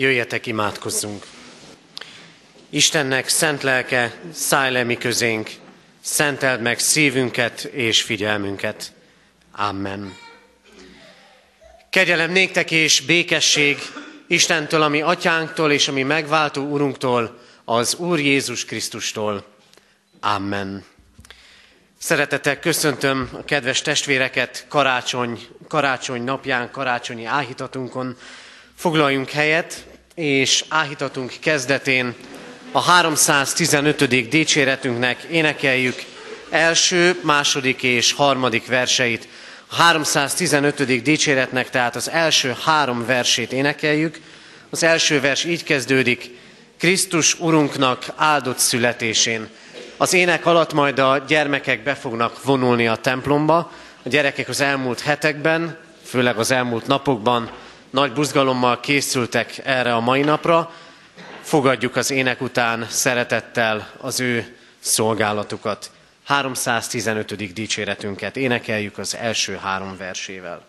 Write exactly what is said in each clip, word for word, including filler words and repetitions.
Jöjjetek, imádkozzunk! Istennek szent lelke, szállj le mi közénk, szenteld meg szívünket és figyelmünket. Amen. Kegyelem néktek és békesség Istentől, ami atyánktól és ami megváltó Urunktól, az Úr Jézus Krisztustól. Amen. Szeretettel köszöntöm a kedves testvéreket karácsony, karácsony napján, karácsonyi áhítatunkon. Foglaljunk helyet, és áhítatunk kezdetén a háromszáztizenötödik dicséretünknek énekeljük első, második és harmadik verseit. A háromszáztizenötödik dicséretnek tehát az első három versét énekeljük. Az első vers így kezdődik: Krisztus Urunknak áldott születésén. Az ének alatt majd a gyermekek be fognak vonulni a templomba. A gyerekek az elmúlt hetekben, főleg az elmúlt napokban nagy buzgalommal készültek erre a mai napra. Fogadjuk az ének után szeretettel az ő szolgálatukat. háromszáztizenötödik dicséretünket énekeljük az első három versével.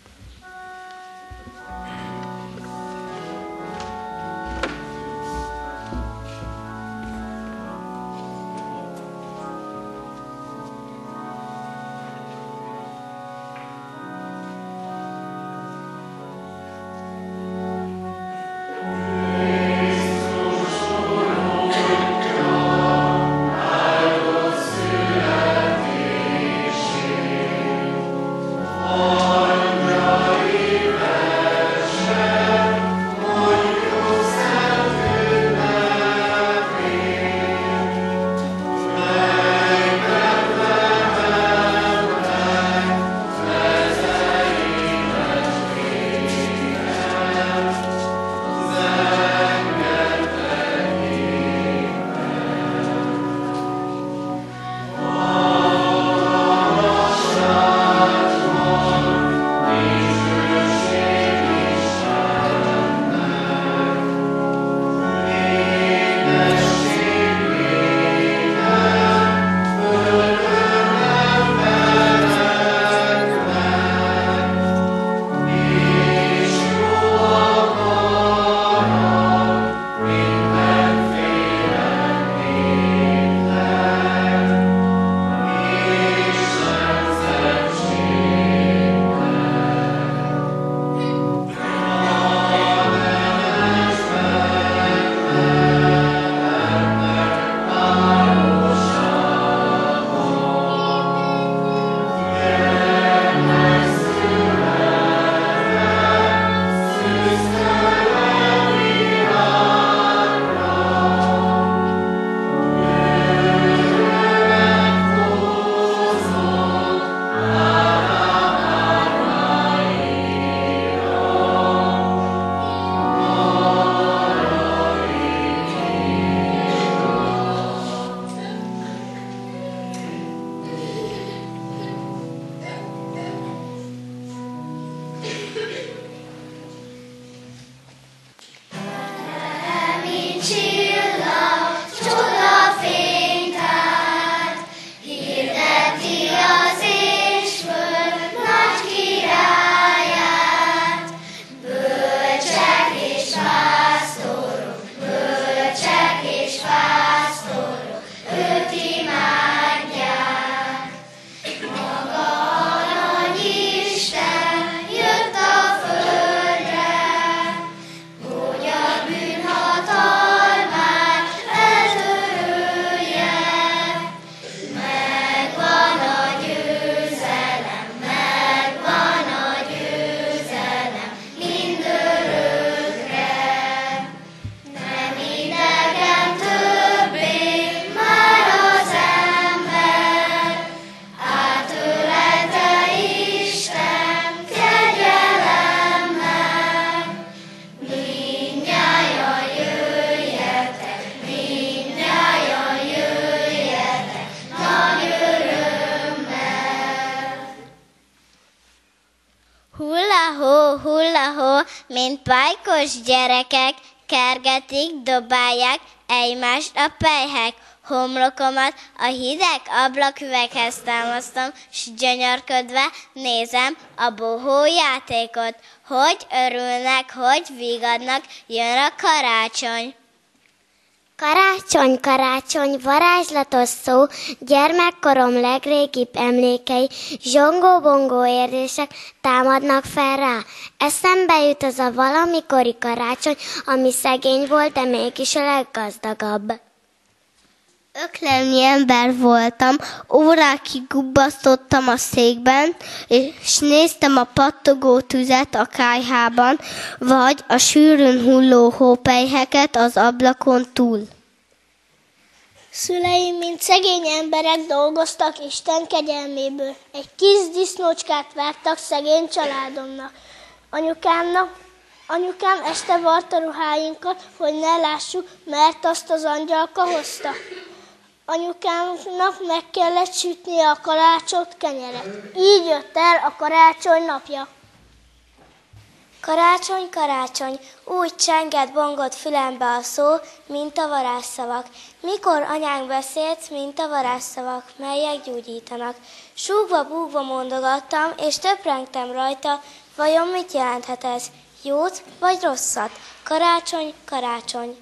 Hulla-hó, hulla-hó, mint pálykos gyerekek, kergetik, dobálják egymást a pelyhek. Homlokomat a hideg ablaküveghez támasztom, s gyönyörködve nézem a bohó játékot. Hogy örülnek, hogy vigadnak, jön a karácsony. Karácsony, karácsony, varázslatos szó, gyermekkorom legrégibb emlékei, zsongó-bongó érzések támadnak fel rá. Eszembe jut az a valamikori karácsony, ami szegény volt, de mégis a leggazdagabb. Öklemnyi ember voltam, órákig gubbasztottam a székben, és néztem a pattogó tüzet a kályhában, vagy a sűrűn hulló hópelyheket az ablakon túl. Szüleim, mint szegény emberek dolgoztak Isten kegyelméből. Egy kis disznócskát vártak szegény családomnak. Anyukámnak, anyukám este varta ruháinkat, hogy ne lássuk, mert azt az angyalka hozta. Anyukámnak meg kellett sütnie a kalácsot, kenyeret. Így jött el a karácsony napja. Karácsony, karácsony, úgy csengett, bongott fülembe a szó, mint a varázsszavak. Mikor anyánk beszélt, mint a varázsszavak, melyek gyógyítanak. Súgva-búgva mondogattam, és töprengtem rajta, vajon mit jelenthet ez? Jót vagy rosszat? Karácsony, karácsony.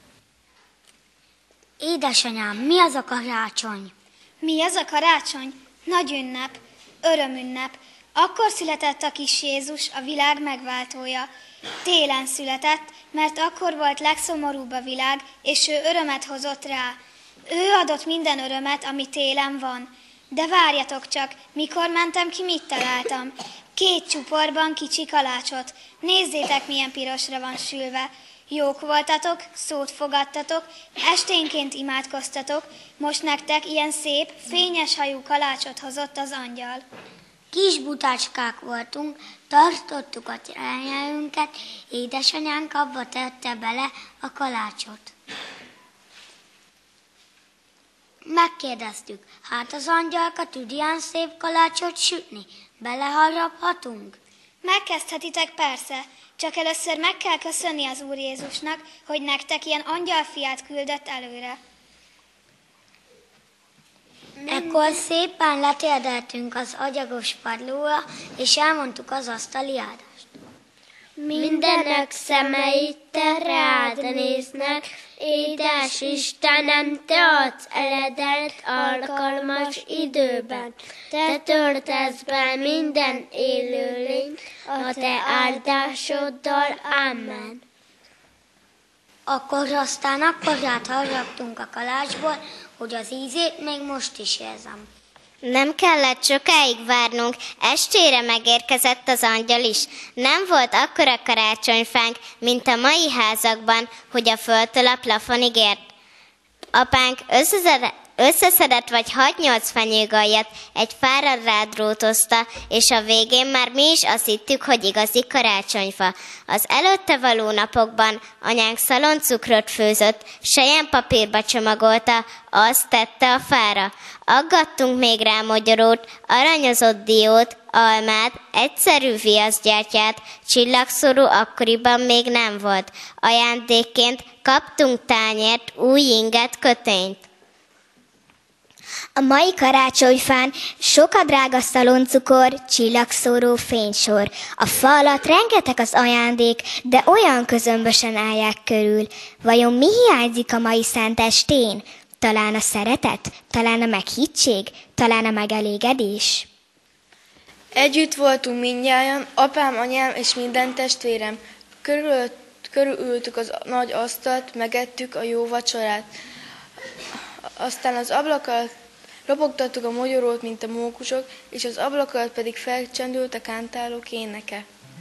Édesanyám, mi az a karácsony? Mi az a karácsony? Nagy ünnep, örömünnep. Akkor született a kis Jézus, a világ megváltója. Télen született, mert akkor volt legszomorúbb a világ, és ő örömet hozott rá. Ő adott minden örömet, ami télen van. De várjatok csak, mikor mentem ki, mit találtam? Két csuporban kicsi kalácsot. Nézzétek, milyen pirosra van sülve. Jók voltatok, szót fogadtatok, esténként imádkoztatok, most nektek ilyen szép, fényes hajú kalácsot hozott az angyal. Kis butácskák voltunk, tartottuk a nyelvünket, édesanyánk abba tette bele a kalácsot. Megkérdeztük, hát az angyalka tud ilyen szép kalácsot sütni, beleharaphatunk? Megkezdhetitek persze, csak először meg kell köszönni az Úr Jézusnak, hogy nektek ilyen angyalfiát küldött előre. Ekkor szépen letérdeltünk az agyagos padlóra, és elmondtuk az asztali áldást. Mindenek szemeit te rád néznek, édes Istenem, te adsz eledelt alkalmas időben. Te töltesz be minden élőlényt a te áldásoddal. Amen. Akkor aztán akkorát haraptunk a kalácsból, hogy az ízét még most is érzem. Nem kellett sokáig várnunk, estére megérkezett az angyal is. Nem volt akkora karácsonyfánk, mint a mai házakban, hogy a földtől a plafonig ért. Apánk összeszedett, összeszedett vagy hat-nyolc fenyőgaljat, egy fára rádrótozta, és a végén már mi is azt hittük, hogy igazi karácsonyfa. Az előtte való napokban anyánk szaloncukrot főzött, selyempapírba csomagolta, azt tette a fára. Aggattunk még rá mogyorót, aranyozott diót, almát, egyszerű viaszgyertyát, csillagszóró akkoriban még nem volt. Ajándékként kaptunk tányért, új inget, kötényt. A mai karácsonyfán sok a drága szaloncukor, csillagszóró, fénysor. A fa alatt rengeteg az ajándék, de olyan közömbösen állják körül. Vajon mi hiányzik a mai szentestén? Talán a szeretet? Talán a meghittség? Talán a megelégedés? Együtt voltunk mindnyájan, apám, anyám és minden testvérem. Körül, körülültük az nagy asztalt, megettük a jó vacsorát. Aztán az ablak ropogtattuk a mogyorót, mint a mókusok, és az ablak alatt pedig felcsendült a kántálók éneke.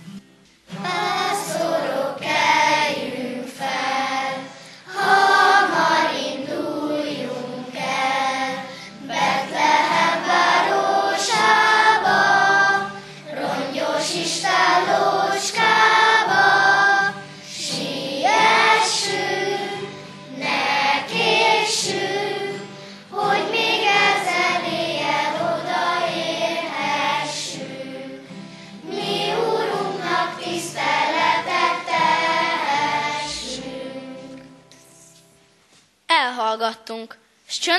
Pásztorok, keljünk fel, hamar induljunk el, Betlehem városába, rongyos istállócskába, siessünk, ne késsünk, hogy még ezen éjjel odaérhessünk. Mi, Uram,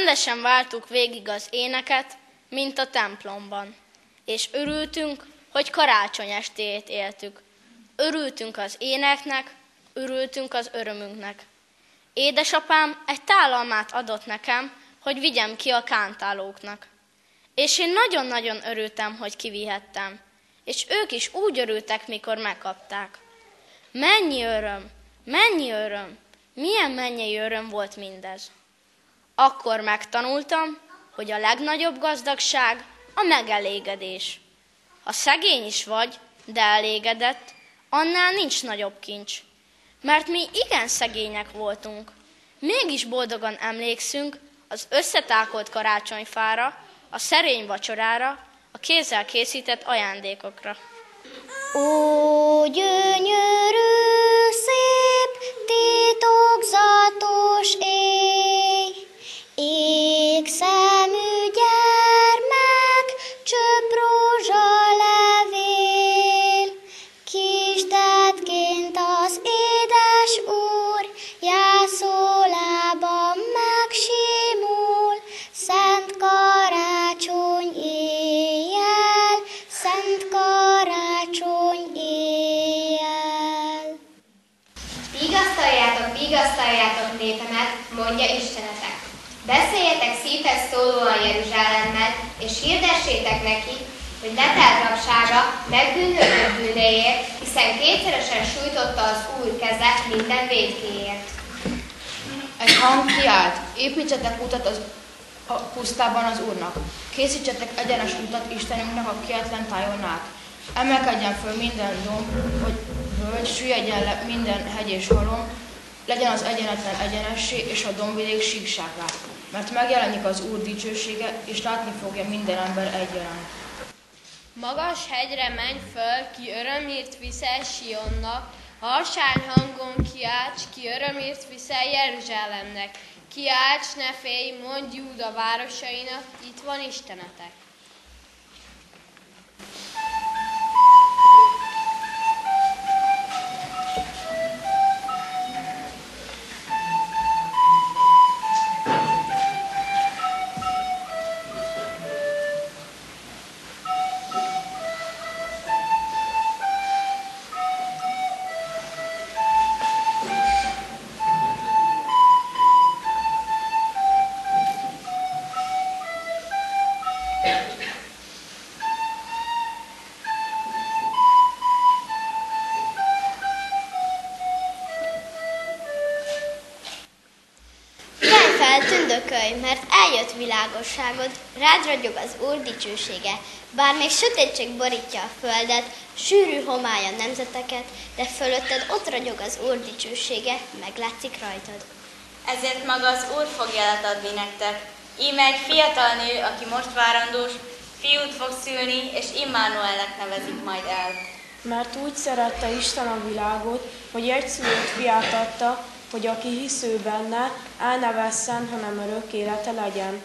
csendesen vártuk végig az éneket, mint a templomban. És örültünk, hogy karácsony estéjét éltük. Örültünk az éneknek, örültünk az örömünknek. Édesapám egy tálalmát adott nekem, hogy vigyem ki a kántálóknak. És én nagyon-nagyon örültem, hogy kivihettem. És ők is úgy örültek, mikor megkapták. Mennyi öröm, mennyi öröm, milyen mennyei öröm volt mindez. Akkor megtanultam, hogy a legnagyobb gazdagság a megelégedés. Ha szegény is vagy, de elégedett, annál nincs nagyobb kincs. Mert mi igen szegények voltunk. Mégis boldogan emlékszünk az összetákolt karácsonyfára, a szerény vacsorára, a kézzel készített ajándékokra. Ó, gyönyörű, szép, titokzatos éj, égszemű gyermek, csöpp rózsalevél, kistetként az édes úr, jászolában megsimul, szent karácsony éjjel, szent karácsony éjjel. Vigasztaljátok, vigasztaljátok népemet, mondja Istenetek. Beszéljetek szívhez szólóan Jeruzsálemmel, és hirdessétek neki, hogy letelt rabsága megbűnhődött bűnéért, hiszen kétszeresen sújtotta az Úr keze minden vétkéért. Egy hang kiált, építsetek utat az, a pusztában az Úrnak. Készítsetek egyenes utat Istenünknek a kietlen tájon át. Emelkedjen föl minden domb, hogy völgy, süllyedjen le minden hegy és halom, legyen az egyenetlen egyenessé, és a dombvidék síksággá. Mert megjelenik az Úr dicsősége, és látni fogja minden ember egyaránt. Magas hegyre menj föl, ki örömért viszel Sionnak, harsány hangon kiálts, ki örömért viszel Jeruzsálemnek. Kiálts, ne félj, mondj Júda városainak, itt van Istenetek. Tündökölj, mert eljött világosságod, rád ragyog az Úr dicsősége. Bár még sötétség borítja a földet, sűrű homály a nemzeteket, de fölötted ott ragyog az Úr dicsősége, meglátszik rajtad. Ezért maga az Úr fog jelet adni nektek. Íme egy fiatal nő, aki most várandós, fiút fog szülni, és Immanuelnek nevezik majd el. Mert úgy szerette Isten a világot, hogy egyszülött fiát adta, hogy aki hisző benne, el ne vesszen, hanem örök élete legyen.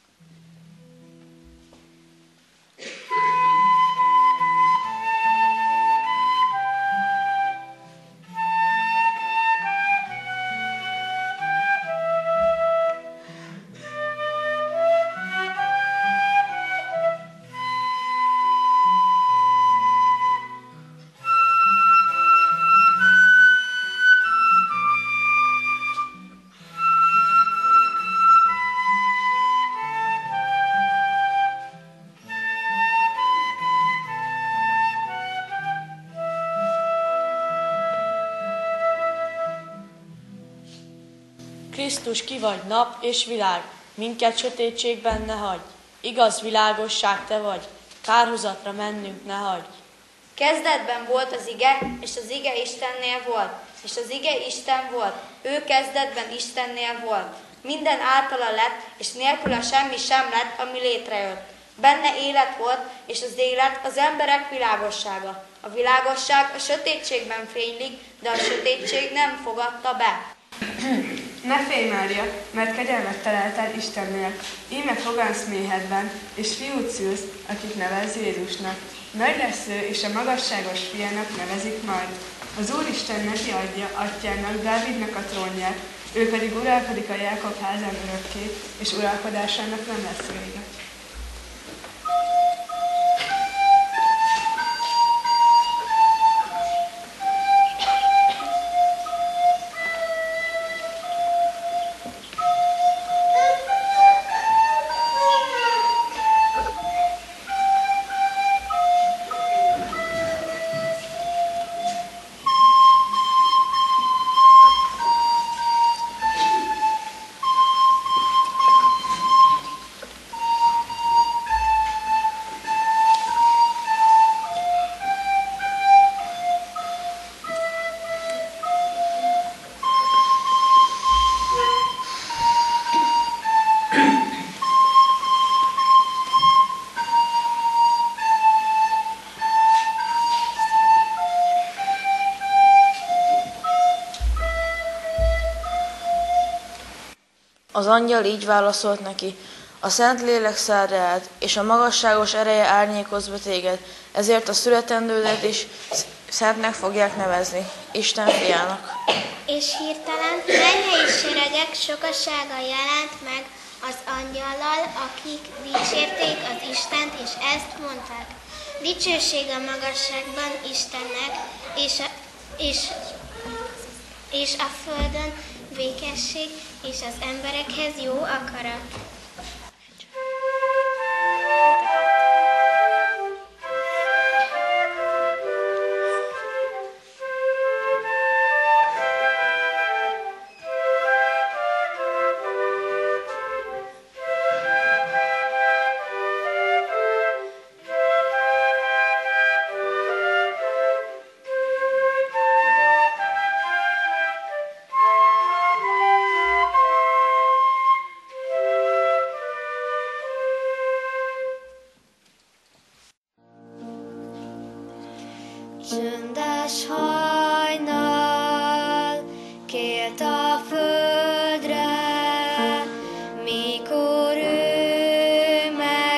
Krisztus, ki vagy nap és világ, minket sötétségben ne hagyj. Igaz világosság te vagy, kárhozatra mennünk ne hagyj. Kezdetben volt az ige, és az ige Istennél volt, és az ige Isten volt, ő kezdetben Istennél volt. Minden általa lett, és nélküle semmi sem lett, ami létrejött. Benne élet volt, és az élet az emberek világossága. A világosság a sötétségben fénylik, de a sötétség nem fogadta be. Ne félj, Mária, mert kegyelmet találtál Istennél. Íme fogansz méhedben, és fiút szülsz, akit nevez Jézusnak. Nagy lesz ő, és a magasságos fiának nevezik majd. Az Úristen neki adja atyának, Dávidnak a trónját, Ő pedig uralkodik a Jákob házán örökké, és uralkodásának nem lesz vége. Az angyal így válaszolt neki, a Szentlélek száll rád, és a magasságos ereje árnyékoz be téged, ezért a születendődet is szentnek fogják nevezni, Isten fiának. És hirtelen mennyei seregek sokasága jelent meg az angyallal, akik dicsérték az Istent, és ezt mondták. Dicsőség a magasságban Istennek, és a, és, és a földön békesség, és az emberekhez jó akarat. Csöndes hajnal kért a földre, mikor ő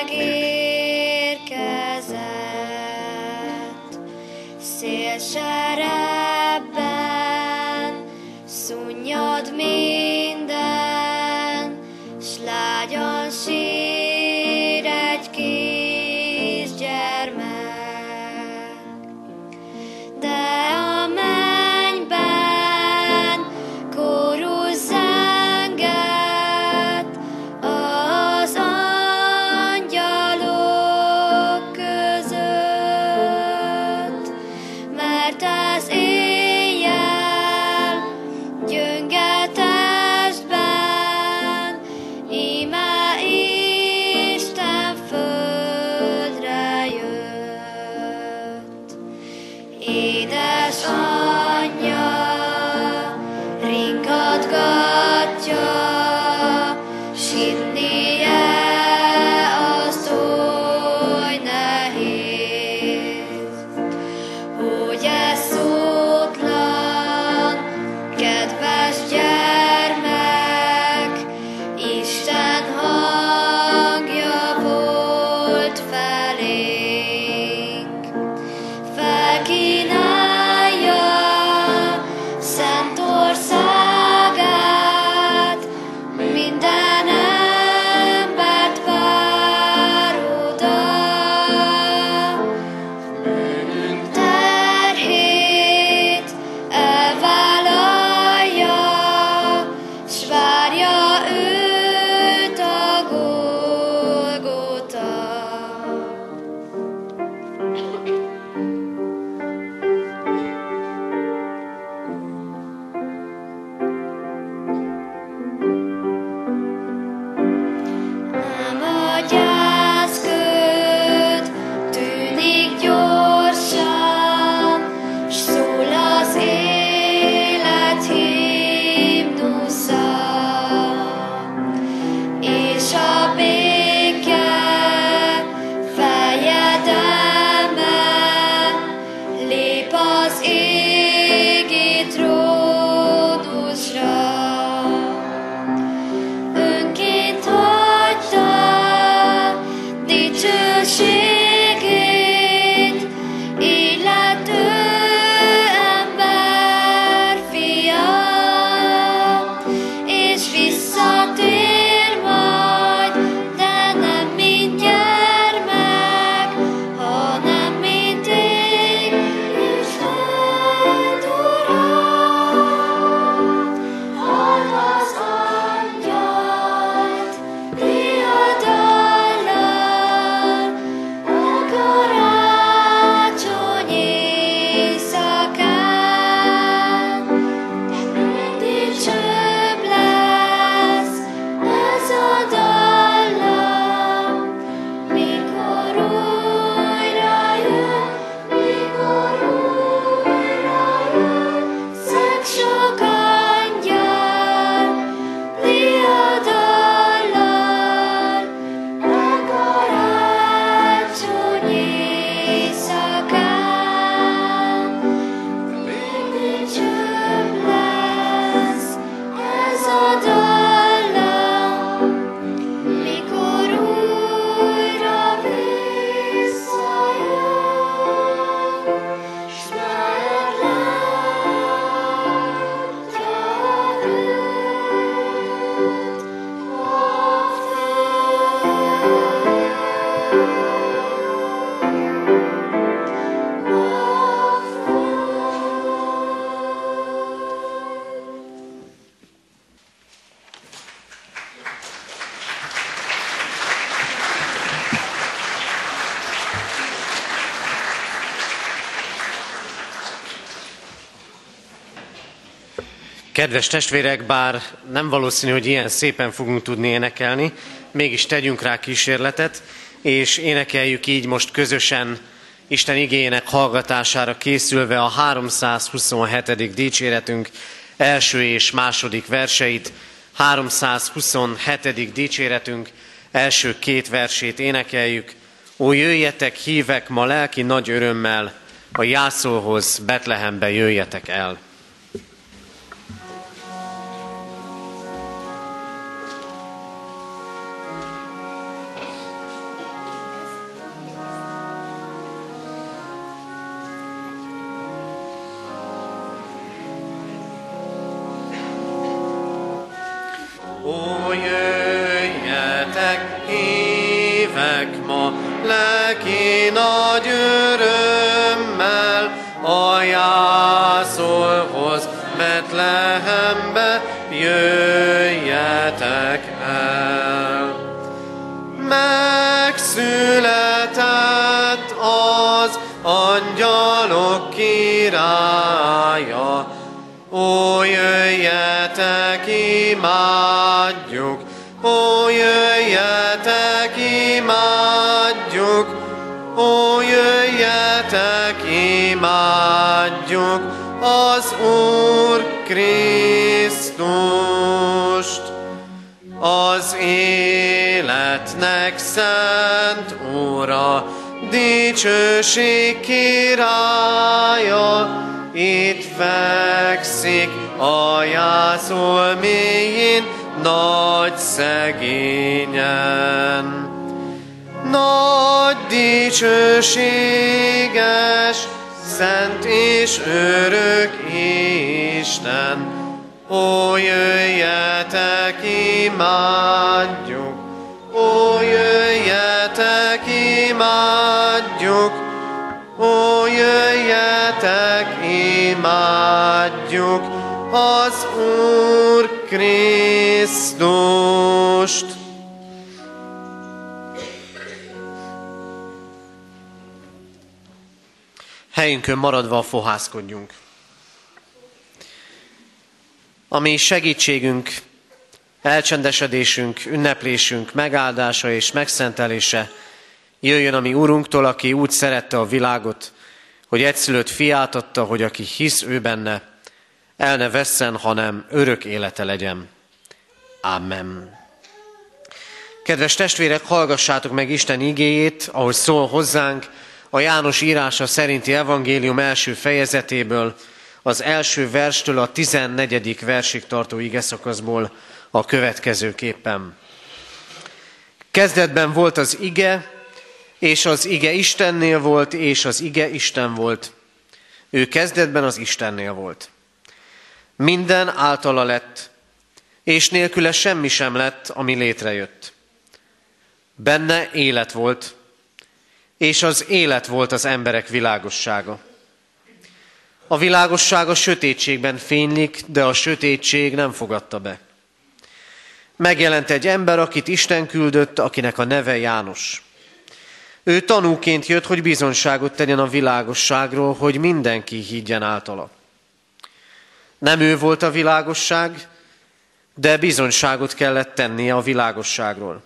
megérkezett. Szél se rebben, szunnyad minden, s lágyan sír egy kisgyermek. De a mennyben kórus zenget az angyalok között, mert az éjjel gyönge testben íme Isten földre jött. Édes anyja ringatgatja, s hinnie azt oly nehéz, hogy ez szótlan, kedves gyermek, Isten hangja volt felénk. Felkínálja szent országát minden Kedves testvérek, bár nem valószínű, hogy ilyen szépen fogunk tudni énekelni, mégis tegyünk rá kísérletet, és énekeljük így most közösen Isten igéjének hallgatására készülve a háromszázhuszonhetedik dicséretünk első és második verseit. háromszázhuszonhetedik dicséretünk első két versét énekeljük. Ó, jöjjetek, hívek ma lelki nagy örömmel, a jászolhoz, Betlehembe jöjjetek el. Ó, jöjjetek, hívek ma lelki nagy örömmel, a jászolhoz, Betlehembe jöjjetek el. Megszületett az angyalok királya, ó, jöjjetek, imádjuk, ó, jöjjetek, imádjuk, ó, jöjjetek, imádjuk az Úr Krisztust. Az életnek szent Ura, dicsőség királya, itt fekszik a jászol mélyén, nagy szegényen. Nagy dicsőséges, szent és örök Isten, ó, jöjjetek, imádjuk, ó, jöjjetek, imádjuk, ó, jöjjetek, imádjuk az Úr Krisztust. Helyünkön maradva fohászkodjunk. Ami segítségünk, elcsendesedésünk, ünneplésünk, megáldása és megszentelése jöjjön a mi Úrunktól, aki úgy szerette a világot, hogy egyszülött fiát adta, hogy aki hisz ő benne, el ne vesszen, hanem örök élete legyen. Amen. Kedves testvérek, hallgassátok meg Isten igéjét, ahogy szól hozzánk a János írása szerinti evangélium első fejezetéből, az első verstől a tizennegyedik versig tartó igeszakaszból a következőképpen. Kezdetben volt az ige, és az ige Istennél volt, és az ige Isten volt. Ő kezdetben az Istennél volt. Minden általa lett, és nélküle semmi sem lett, ami létrejött. Benne élet volt, és az élet volt az emberek világossága. A világosság a sötétségben fénylik, de a sötétség nem fogadta be. Megjelent egy ember, akit Isten küldött, akinek a neve János. Ő tanúként jött, hogy bizonyságot tegyen a világosságról, hogy mindenki higgyen általa. Nem ő volt a világosság, de bizonyságot kellett tennie a világosságról.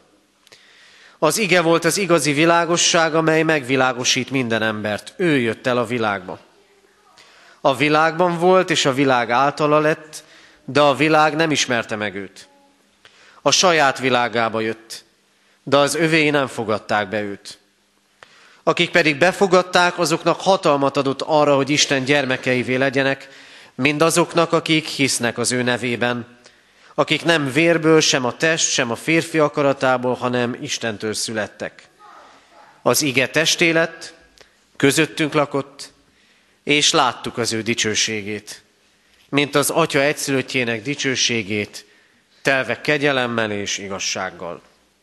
Az ige volt az igazi világosság, amely megvilágosít minden embert. Ő jött el a világba. A világban volt, és a világ általa lett, de a világ nem ismerte meg őt. A saját világába jött, de az övéi nem fogadták be őt. Akik pedig befogadták, azoknak hatalmat adott arra, hogy Isten gyermekeivé legyenek, mindazoknak, akik hisznek az ő nevében, akik nem vérből, sem a test, sem a férfi akaratából, hanem Istentől születtek. Az ige testé lett, közöttünk lakott, és láttuk az ő dicsőségét, mint az Atya egyszülöttjének dicsőségét, telve kegyelemmel és igazsággal.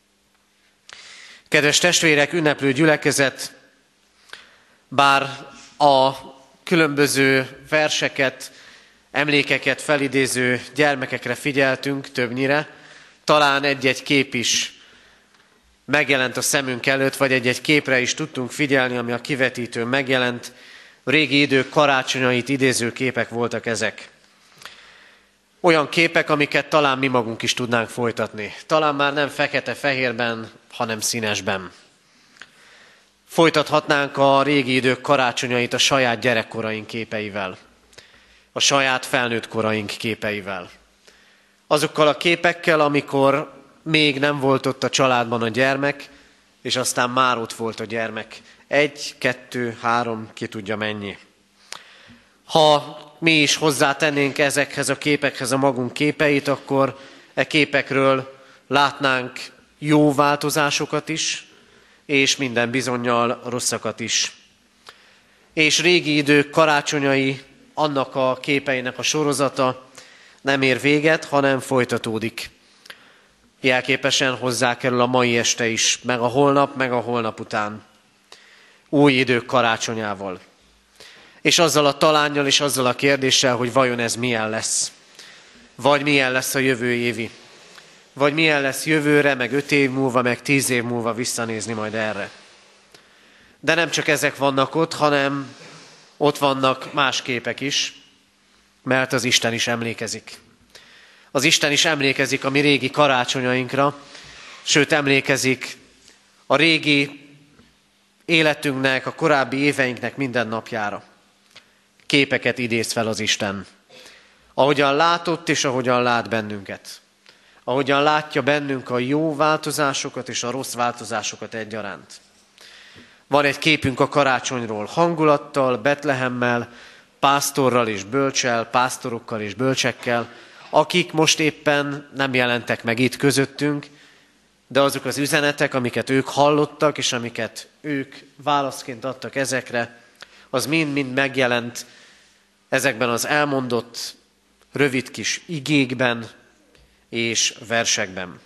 Kedves testvérek, ünneplő gyülekezet, bár a különböző verseket, emlékeket felidéző gyermekekre figyeltünk többnyire, talán egy-egy kép is megjelent a szemünk előtt, vagy egy-egy képre is tudtunk figyelni, ami a kivetítőn megjelent. A régi idők karácsonyait idéző képek voltak ezek. Olyan képek, amiket talán mi magunk is tudnánk folytatni. Talán már nem fekete-fehérben, hanem színesben. Folytathatnánk a régi idők karácsonyait a saját gyerekkoraink képeivel, a saját felnőtt koraink képeivel. Azokkal a képekkel, amikor még nem volt ott a családban a gyermek, és aztán már ott volt a gyermek. Egy, kettő, három, ki tudja mennyi. Ha mi is hozzátennénk ezekhez a képekhez a magunk képeit, akkor e képekről látnánk jó változásokat is, és minden bizonnyal rosszakat is. És régi idők karácsonyai, annak a képeinek a sorozata nem ér véget, hanem folytatódik. Jelképesen hozzákerül a mai este is, meg a holnap, meg a holnap után. Új idők karácsonyával. És azzal a talánnyal és azzal a kérdéssel, hogy vajon ez milyen lesz. Vagy milyen lesz a jövő évi. Vagy milyen lesz jövőre, meg öt év múlva, meg tíz év múlva visszanézni majd erre. De nem csak ezek vannak ott, hanem ott vannak más képek is, mert az Isten is emlékezik. Az Isten is emlékezik a mi régi karácsonyainkra, sőt emlékezik a régi életünknek, a korábbi éveinknek minden napjára. Képeket idéz fel az Isten. Ahogyan látott és ahogyan lát bennünket. Ahogyan látja bennünk a jó változásokat és a rossz változásokat egyaránt. Van egy képünk a karácsonyról, hangulattal, Betlehemmel, pásztorral és bölcsel, pásztorokkal és bölcsekkel, akik most éppen nem jelentek meg itt közöttünk, de azok az üzenetek, amiket ők hallottak, és amiket ők válaszként adtak ezekre, az mind-mind megjelent ezekben az elmondott rövid kis igékben és versekben.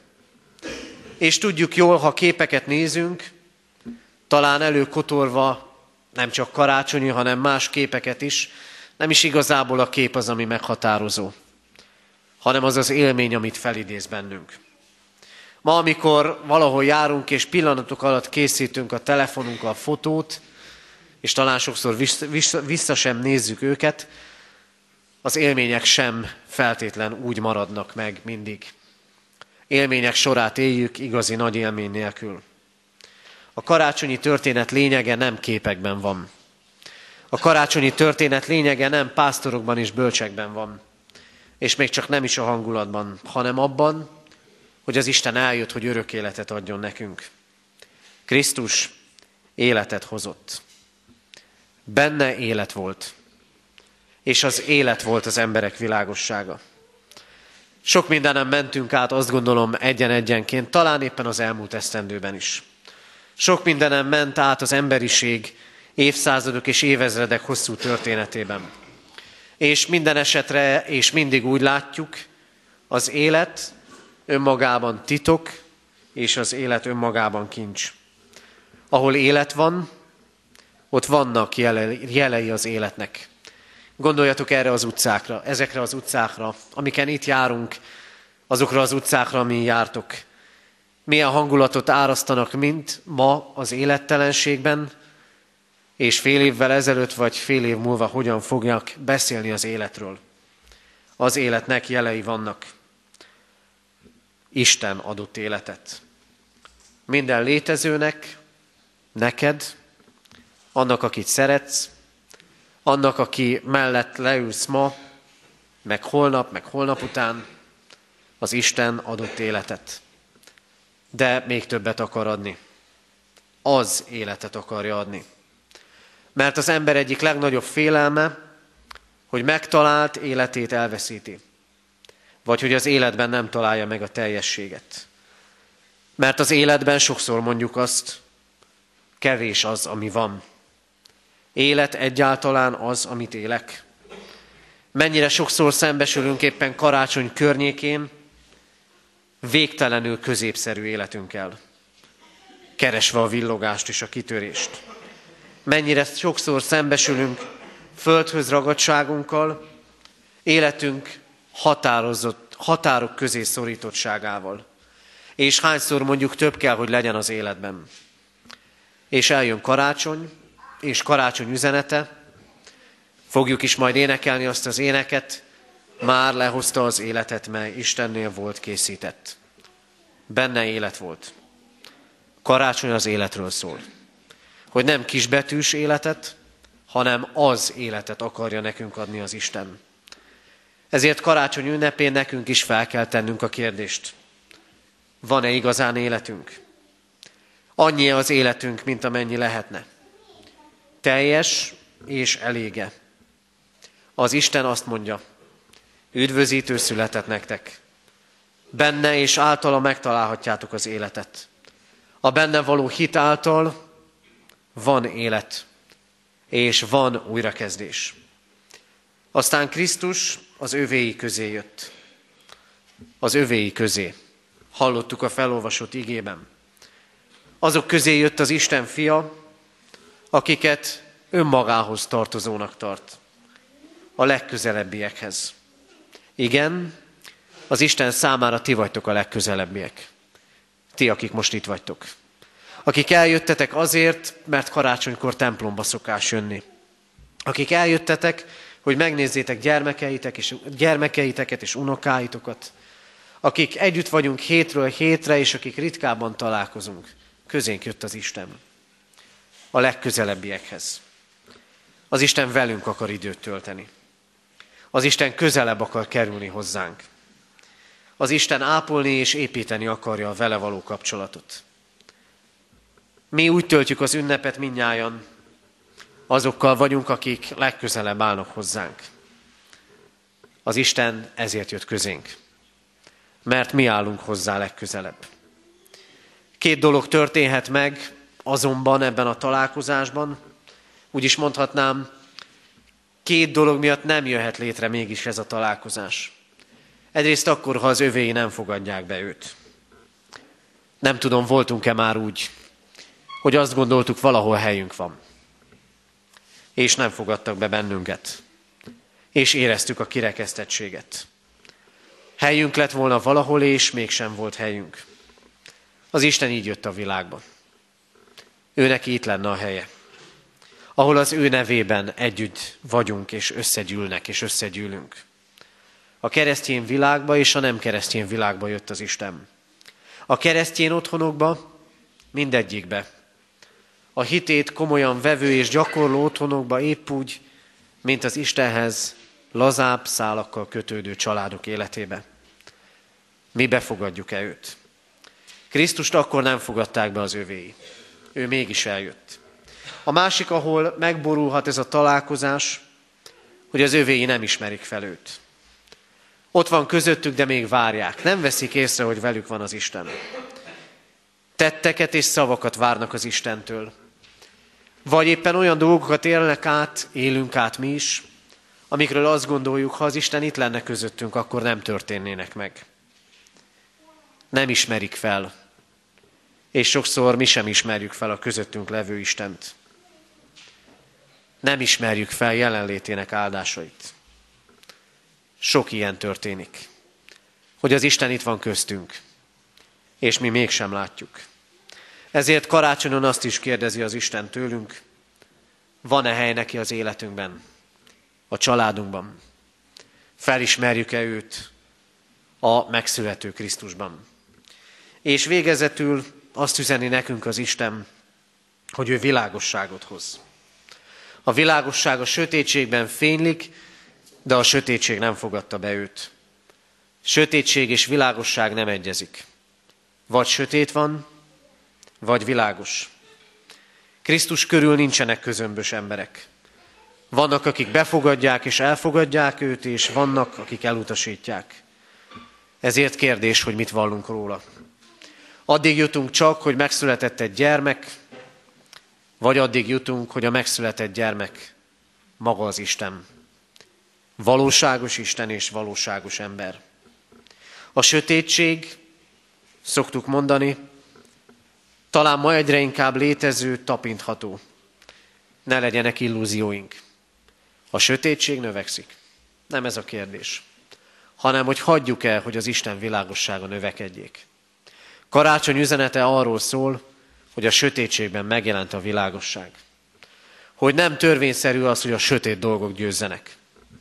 És tudjuk jól, ha képeket nézünk, talán előkotorva nem csak karácsonyi, hanem más képeket is, nem is igazából a kép az, ami meghatározó, hanem az az élmény, amit felidéz bennünk. Ma, amikor valahol járunk, és pillanatok alatt készítünk a telefonunkkal fotót, és talán sokszor vissza, vissza, vissza sem nézzük őket, az élmények sem feltétlen úgy maradnak meg mindig. Élmények sorát éljük igazi nagy élmény nélkül. A karácsonyi történet lényege nem képekben van. A karácsonyi történet lényege nem pásztorokban és bölcsekben van. És még csak nem is a hangulatban, hanem abban, hogy az Isten eljött, hogy örök életet adjon nekünk. Krisztus életet hozott. Benne élet volt. És az élet volt az emberek világossága. Sok mindenem mentünk át, azt gondolom, egyen-egyenként, talán éppen az elmúlt esztendőben is. Sok mindenem ment át az emberiség évszázadok és évezredek hosszú történetében. És minden esetre, és mindig úgy látjuk, az élet önmagában titok, és az élet önmagában kincs. Ahol élet van, ott vannak jelei az életnek. Gondoljatok erre az utcákra, ezekre az utcákra, amiken itt járunk, azokra az utcákra, amin jártok. Milyen hangulatot árasztanak, mint ma az élettelenségben, és fél évvel ezelőtt, vagy fél év múlva hogyan fogják beszélni az életről. Az életnek jelei vannak. Isten adott életet. Minden létezőnek, neked, annak, akit szeretsz, annak, aki mellett leülsz ma, meg holnap, meg holnap után, az Isten adott életet. De még többet akar adni. Az életet akarja adni. Mert az ember egyik legnagyobb félelme, hogy megtalált életét elveszíti. Vagy hogy az életben nem találja meg a teljességet. Mert az életben sokszor mondjuk azt, kevés az, ami van. Élet egyáltalán az, amit élek. Mennyire sokszor szembesülünk éppen karácsony környékén végtelenül középszerű életünkkel, keresve a villogást és a kitörést. Mennyire sokszor szembesülünk földhöz ragadtságunkkal, életünk határozott, határok közé szorítottságával. És hányszor mondjuk több kell, hogy legyen az életben. És eljön karácsony, és karácsony üzenete, fogjuk is majd énekelni azt az éneket, már lehozta az életet, mely Istennél volt készített. Benne élet volt. Karácsony az életről szól. Hogy nem kisbetűs életet, hanem az életet akarja nekünk adni az Isten. Ezért karácsony ünnepén nekünk is fel kell tennünk a kérdést. Van-e igazán életünk? Annyi az életünk, mint amennyi lehetne. Teljes és elége. Az Isten azt mondja, üdvözítő született nektek. Benne és általa megtalálhatjátok az életet. A benne való hit által van élet, és van újrakezdés. Aztán Krisztus az övéi közé jött. Az övéi közé. Hallottuk a felolvasott igében. Azok közé jött az Isten fia, akiket önmagához tartozónak tart. A legközelebbiekhez. Igen, az Isten számára ti vagytok a legközelebbiek. Ti, akik most itt vagytok. Akik eljöttetek azért, mert karácsonykor templomba szokás jönni. Akik eljöttetek, hogy megnézzétek gyermekeitek és, gyermekeiteket és unokáitokat. Akik együtt vagyunk hétről hétre, és akik ritkábban találkozunk. Közénk jött az Isten. A legközelebbiekhez. Az Isten velünk akar időt tölteni. Az Isten közelebb akar kerülni hozzánk. Az Isten ápolni és építeni akarja a vele való kapcsolatot. Mi úgy töltjük az ünnepet mindnyájan, azokkal vagyunk, akik legközelebb állnak hozzánk. Az Isten ezért jött közénk, mert mi állunk hozzá legközelebb. Két dolog történhet meg azonban ebben a találkozásban, úgy is mondhatnám, két dolog miatt nem jöhet létre mégis ez a találkozás. Egyrészt akkor, ha az övéi nem fogadják be őt. Nem tudom, voltunk-e már úgy, hogy azt gondoltuk, valahol helyünk van. És nem fogadtak be bennünket. És éreztük a kirekesztettséget. Helyünk lett volna valahol, és mégsem volt helyünk. Az Isten így jött a világba. Ő neki itt lenne a helye. Ahol az ő nevében együtt vagyunk, és összegyűlnek, és összegyűlünk. A keresztény világba és a nem keresztény világba jött az Isten. A keresztény otthonokba, mindegyikbe. A hitét komolyan vevő és gyakorló otthonokba épp úgy, mint az Istenhez lazább szálakkal kötődő családok életébe. Mi befogadjuk-e őt? Krisztust akkor nem fogadták be az övéi. Ő mégis eljött. A másik, ahol megborulhat ez a találkozás, hogy az övéi nem ismerik fel őt. Ott van közöttük, de még várják. Nem veszik észre, hogy velük van az Isten. Tetteket és szavakat várnak az Istentől. Vagy éppen olyan dolgokat élnek át, élünk át mi is, amikről azt gondoljuk, ha az Isten itt lenne közöttünk, akkor nem történnének meg. Nem ismerik fel. És sokszor mi sem ismerjük fel a közöttünk levő Istent. Nem ismerjük fel jelenlétének áldásait. Sok ilyen történik. Hogy az Isten itt van köztünk, és mi mégsem látjuk. Ezért karácsonyon azt is kérdezi az Isten tőlünk, van-e hely neki az életünkben, a családunkban? Felismerjük-e őt a megszülető Krisztusban? És végezetül azt üzeni nekünk az Isten, hogy ő világosságot hoz. A világosság a sötétségben fénylik, de a sötétség nem fogadta be őt. Sötétség és világosság nem egyezik. Vagy sötét van, vagy világos. Krisztus körül nincsenek közömbös emberek. Vannak, akik befogadják és elfogadják őt, és vannak, akik elutasítják. Ezért kérdés, hogy mit vallunk róla. Addig jutunk csak, hogy megszületett egy gyermek, vagy addig jutunk, hogy a megszületett gyermek maga az Isten. Valóságos Isten és valóságos ember. A sötétség, szoktuk mondani, talán ma egyre inkább létező, tapintható. Ne legyenek illúzióink. A sötétség növekszik. Nem ez a kérdés. Hanem, hogy hagyjuk el, hogy az Isten világossága növekedjék. Karácsony üzenete arról szól, hogy a sötétségben megjelent a világosság. Hogy nem törvényszerű az, hogy a sötét dolgok győzzenek.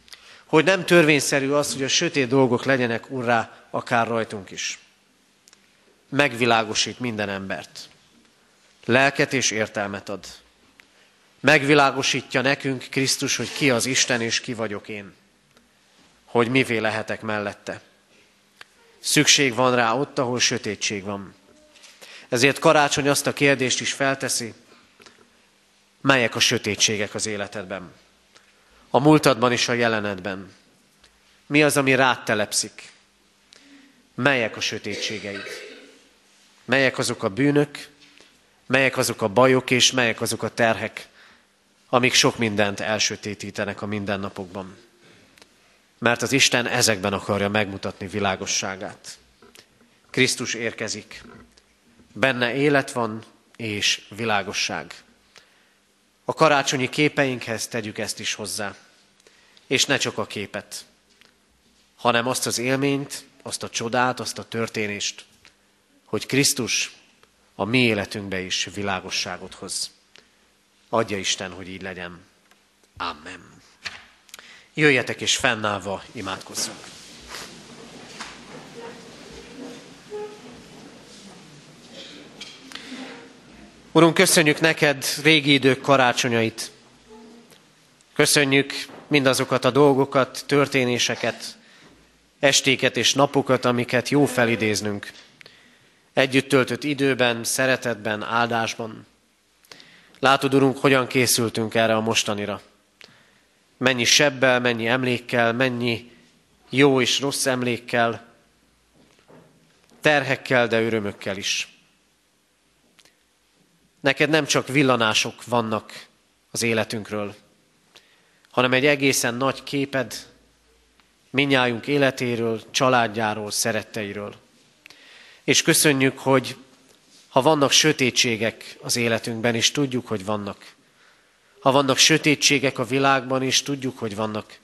hogy nem törvényszerű az, hogy a sötét dolgok legyenek urrá akár rajtunk is. Megvilágosít minden embert. Lelket és értelmet ad. Megvilágosítja nekünk Krisztus, hogy ki az Isten és ki vagyok én. Hogy mivé lehetek mellette. Szükség van rá ott, ahol sötétség van. Ezért karácsony azt a kérdést is felteszi, melyek a sötétségek az életedben. A múltadban és a jelenedben. Mi az, ami rád telepszik? Melyek a sötétségeid? Melyek azok a bűnök, melyek azok a bajok és melyek azok a terhek, amik sok mindent elsötétítenek a mindennapokban. Mert az Isten ezekben akarja megmutatni világosságát. Krisztus érkezik. Benne élet van és világosság. A karácsonyi képeinkhez tegyük ezt is hozzá. És ne csak a képet, hanem azt az élményt, azt a csodát, azt a történést, hogy Krisztus a mi életünkbe is világosságot hoz. Adja Isten, hogy így legyen. Amen. Jöjjetek és fennállva imádkozzunk. Urunk, köszönjük neked régi idők karácsonyait. Köszönjük mindazokat a dolgokat, történéseket, estéket és napokat, amiket jó felidéznünk. Együtt töltött időben, szeretetben, áldásban. Látod, Urunk, hogyan készültünk erre a mostanira. Mennyi sebbel, mennyi emlékkel, mennyi jó és rossz emlékkel, terhekkel, de örömökkel is. Neked nem csak villanások vannak az életünkről, hanem egy egészen nagy képed mindnyájunk életéről, családjáról, szeretteiről. És köszönjük, hogy ha vannak sötétségek az életünkben, és tudjuk, hogy vannak, ha vannak sötétségek a világban, és tudjuk, hogy vannak,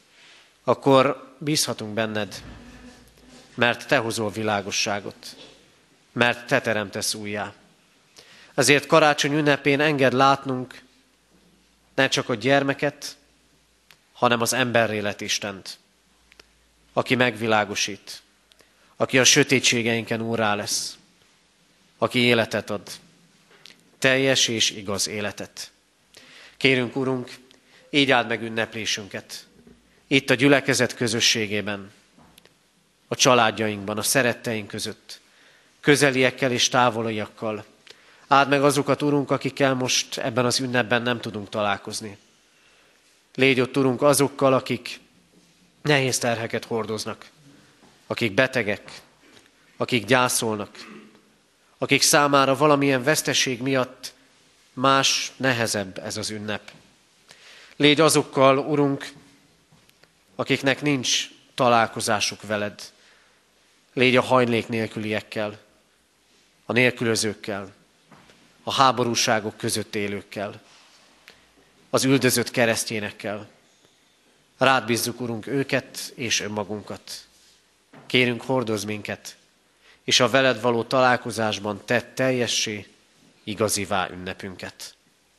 akkor bízhatunk benned, mert te hozol világosságot, mert te teremtesz újjá. Ezért karácsony ünnepén engedd látnunk ne csak a gyermeket, hanem az emberélet Istent, aki megvilágosít, aki a sötétségeinken úrrá lesz, aki életet ad, teljes és igaz életet. Kérünk, Urunk, így áld meg ünneplésünket, itt a gyülekezet közösségében, a családjainkban, a szeretteink között, közeliekkel és távoliakkal. Áld meg azokat, Urunk, akikkel most ebben az ünnepben nem tudunk találkozni. Légy ott, Urunk, azokkal, akik nehéz terheket hordoznak, akik betegek, akik gyászolnak, akik számára valamilyen veszteség miatt más, nehezebb ez az ünnep. Légy azokkal, Urunk, akiknek nincs találkozásuk veled. Légy a hajlék nélküliekkel, a nélkülözőkkel, a háborúságok között élőkkel, az üldözött keresztényekkel. Rád bízzuk, Urunk, őket és önmagunkat. Kérünk, hordozz minket, és a veled való találkozásban tedd teljessé, igazivá ünnepünket.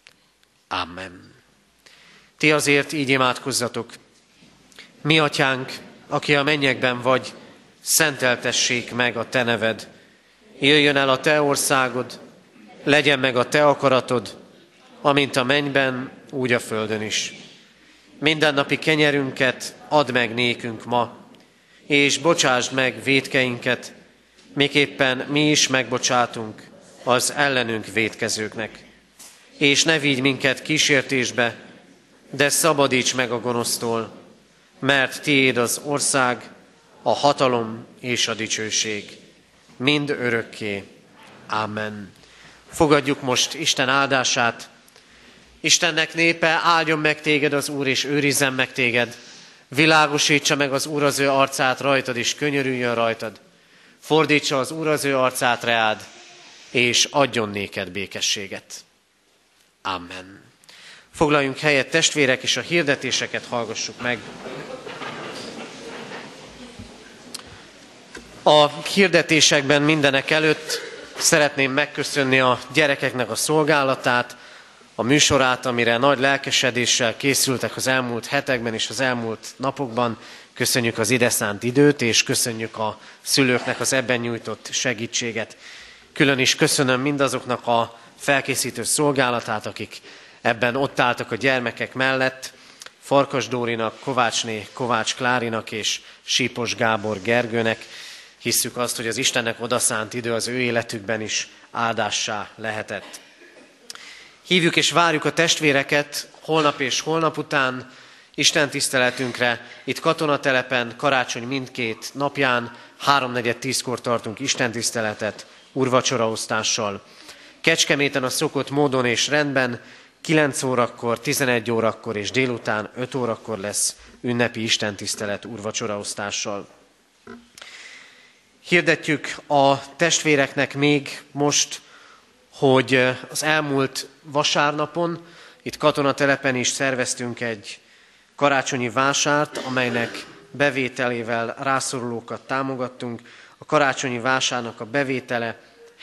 Amen. Ti azért így imádkozzatok. Mi atyánk, aki a mennyekben vagy, szenteltessék meg a te neved. Jöjjön el a te országod, legyen meg a te akaratod, amint a mennyben, úgy a földön is. Mindennapi kenyerünket add meg nékünk ma, és bocsásd meg vétkeinket, miképpen mi is megbocsátunk az ellenünk vétkezőknek. És ne vigy minket kísértésbe, de szabadíts meg a gonosztól, mert tiéd az ország, a hatalom és a dicsőség, mind örökké. Amen. Fogadjuk most Isten áldását. Istennek népe, áldjon meg téged az Úr, és őrizzen meg téged. Világosítsa meg az Úr az ő arcát rajtad, és könyörüljön rajtad. Fordítsa az Úr az ő arcát reád, és adjon néked békességet. Amen. Foglaljunk helyet, testvérek, és a hirdetéseket hallgassuk meg. A hirdetésekben mindenek előtt szeretném megköszönni a gyerekeknek a szolgálatát, a műsorát, amire nagy lelkesedéssel készültek az elmúlt hetekben és az elmúlt napokban. Köszönjük az ide szánt időt, és köszönjük a szülőknek az ebben nyújtott segítséget. Külön is köszönöm mindazoknak a felkészítő szolgálatát, akik ebben ott álltak a gyermekek mellett, Farkas Dórinak, Kovácsné Kovács Klárinak és Sípos Gábor Gergőnek. Hisszük azt, hogy az Istennek odaszánt idő az ő életükben is áldássá lehetett. Hívjuk és várjuk a testvéreket holnap és holnap után Isten tiszteletünkre. Itt Katonatelepen karácsony mindkét napján háromnegyed tízkor tartunk Isten tiszteletet úrvacsoraosztással. Kecskeméten a szokott módon és rendben kilenc órakor, tizenegy órakor és délután öt órakor lesz ünnepi istentisztelet úrvacsoraosztással. Hirdetjük a testvéreknek még most, hogy az elmúlt vasárnapon itt Katonatelepen is szerveztünk egy karácsonyi vásárt, amelynek bevételével rászorulókat támogattunk. A karácsonyi vásárnak a bevétele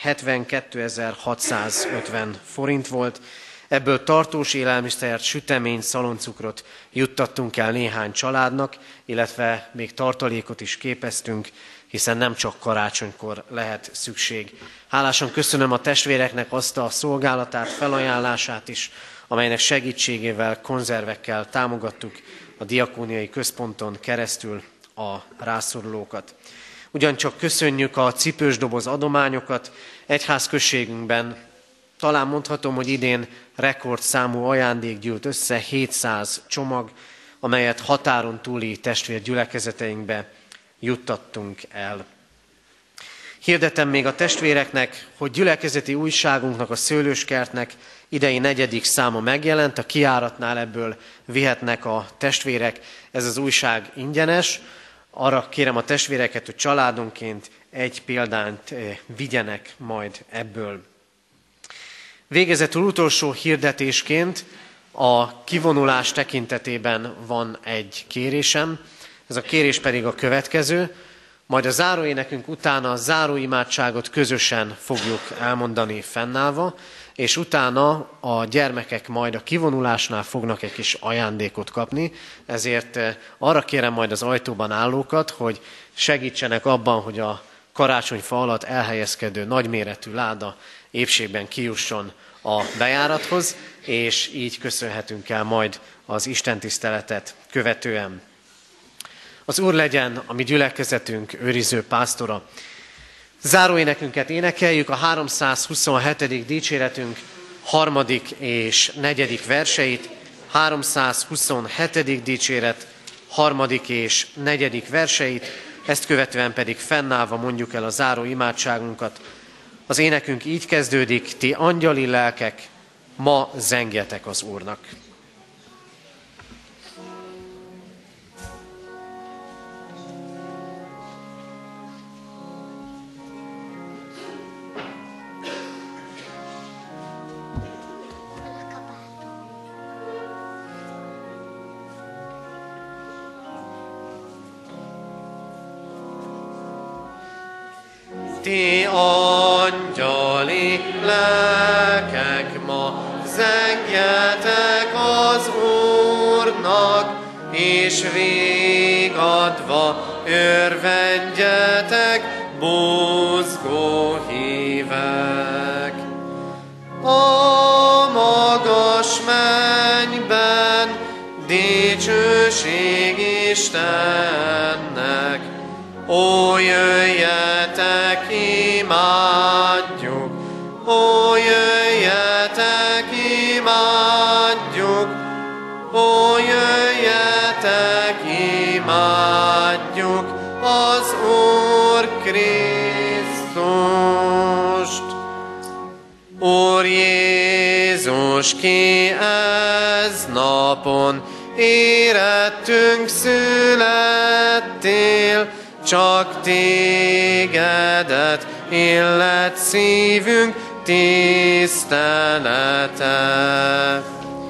hetvenkétezer-hatszázötven forint volt. Ebből tartós élelmiszert, süteményt, szaloncukrot juttattunk el néhány családnak, illetve még tartalékot is képeztünk, hiszen nem csak karácsonykor lehet szükség. Hálásan köszönöm a testvéreknek azt a szolgálatát, felajánlását is, amelynek segítségével, konzervekkel támogattuk a diakóniai központon keresztül a rászorulókat. Ugyancsak köszönjük a cipős doboz adományokat. Egyházközségünkben talán mondhatom, hogy idén rekordszámú ajándék gyűlt össze, hétszáz csomag, amelyet határon túli testvérgyülekezeteinkbe juttattunk el. Hirdetem még a testvéreknek, hogy gyülekezeti újságunknak, a Szőlőskertnek idei negyedik száma megjelent, a kijáratnál ebből vihetnek a testvérek. Ez az újság ingyenes. Arra kérem a testvéreket, hogy családonként egy példányt vigyenek majd ebből. Végezetül utolsó hirdetésként a kivonulás tekintetében van egy kérésem. Ez a kérés pedig a következő. Majd a záróénekünk után a záróimádságot közösen fogjuk elmondani fennállva, és utána a gyermekek majd a kivonulásnál fognak egy kis ajándékot kapni, ezért arra kérem majd az ajtóban állókat, hogy segítsenek abban, hogy a karácsonyfa alatt elhelyezkedő nagyméretű láda épségben kijusson a bejárathoz, és így köszönhetünk el majd az istentiszteletet követően. Az Úr legyen a mi gyülekezetünk őriző pásztora. Záróénekünket énekeljük, a háromszázhuszonhetedik dicséretünk harmadik és negyedik verseit. háromszázhuszonhetedik dicséret harmadik és negyedik verseit, ezt követően pedig fennállva mondjuk el a záró imádságunkat. Az énekünk így kezdődik: ti angyali lelkek, ma zengjetek az Úrnak. Ti angyali lelkek, ma zengjetek az Úrnak, és végadva örvendjetek, buzgó hívek. A magas mennyben dicsőség Istennek, ó, jöjjetek, imádjuk, ó, jöjjetek, imádjuk, ó, jöjjetek, imádjuk az Úr Krisztust. Úr Jézus, ki ez napon érettünk születtél, csak tégedet illet szívünk tisztelete.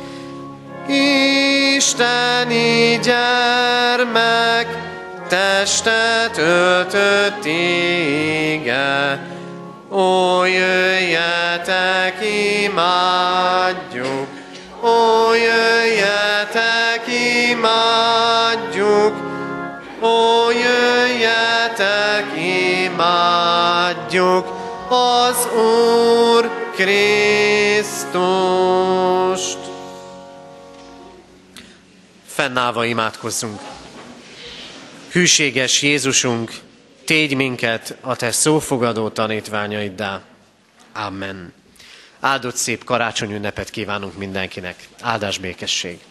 Isteni gyermek, testet öltött ége, ó, Ó, jöjjetek, imádjuk! Ó, jöjjetek, imádjuk! Ó, jöjjetek, imádjuk az Úr Krisztust! Fennállva imádkozzunk. Hűséges Jézusunk, tégy minket a te szófogadó tanítványaiddá. Amen. Áldott szép karácsonyünnepet kívánunk mindenkinek. Áldás békesség!